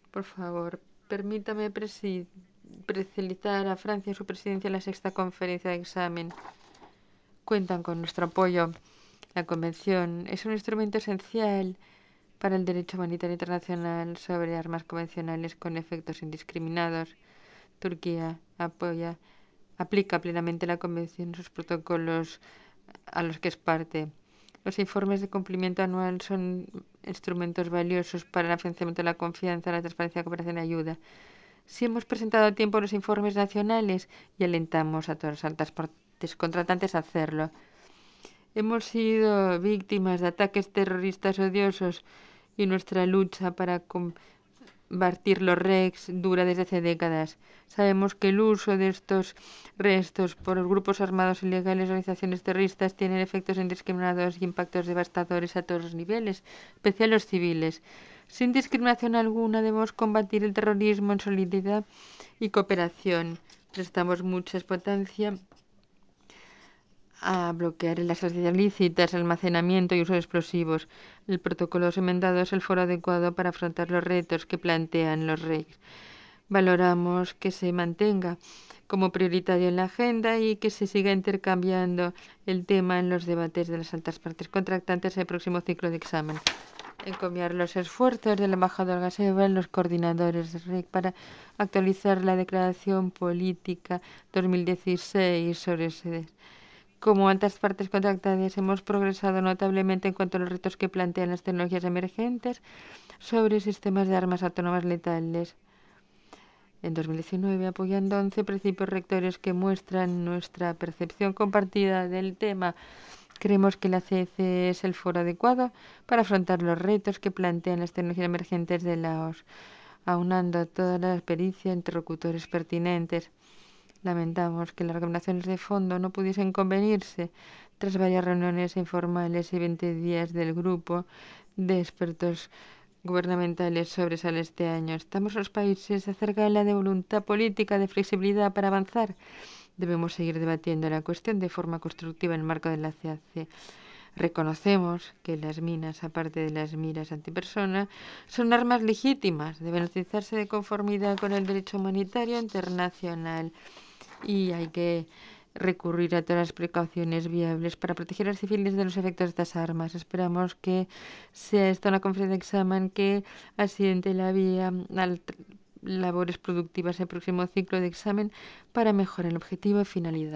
Por favor, permítame felicitar a Francia y su presidencia en la sexta conferencia de examen. Cuentan con nuestro apoyo. La Convención es un instrumento esencial para el derecho humanitario internacional sobre armas convencionales con efectos indiscriminados. Turquía aplica plenamente la Convención y sus protocolos a los que es parte. Los informes de cumplimiento anual son instrumentos valiosos para el financiamiento de la confianza, la transparencia, la cooperación y la ayuda. Si hemos presentado a tiempo los informes nacionales y alentamos a todas las altas partes contratantes a hacerlo. Hemos sido víctimas de ataques terroristas odiosos y nuestra lucha para combatir los REX dura desde hace décadas. Sabemos que el uso de estos restos por los grupos armados ilegales y organizaciones terroristas tienen efectos indiscriminados y impactos devastadores a todos los niveles, especialmente los civiles. Sin discriminación alguna debemos combatir el terrorismo en solidaridad y cooperación. Prestamos mucha importancia a bloquear las asociaciones lícitas, el almacenamiento y uso de explosivos. El protocolo enmendado es el foro adecuado para afrontar los retos que plantean los REIs. Valoramos que se mantenga como prioritario en la agenda y que se siga intercambiando el tema en los debates de las altas partes contractantes en el próximo ciclo de examen. Encomiar los esfuerzos del embajador Gaseva en los coordinadores de REC para actualizar la declaración política 2016 sobre sedes. Como altas partes contractadas hemos progresado notablemente en cuanto a los retos que plantean las tecnologías emergentes sobre sistemas de armas autónomas letales. En 2019, apoyando 11 principios rectores que muestran nuestra percepción compartida del tema, creemos que la CEC es el foro adecuado para afrontar los retos que plantean las tecnologías emergentes de la OS, aunando toda la pericia e interlocutores pertinentes. Lamentamos que las recomendaciones de fondo no pudiesen convenirse tras varias reuniones informales y 20 días del grupo de expertos gubernamentales sobresale este año. Estamos los países acerca de la de voluntad política de flexibilidad para avanzar. Debemos seguir debatiendo la cuestión de forma constructiva en el marco de la CAC. Reconocemos que las minas, aparte de las miras antipersona, son armas legítimas. Deben utilizarse de conformidad con el derecho humanitario internacional y hay que recurrir a todas las precauciones viables para proteger a los civiles de los efectos de estas armas. Esperamos que sea esta una conferencia de examen que asiente la vía a labores productivas en el próximo ciclo de examen para mejorar el objetivo y finalidad.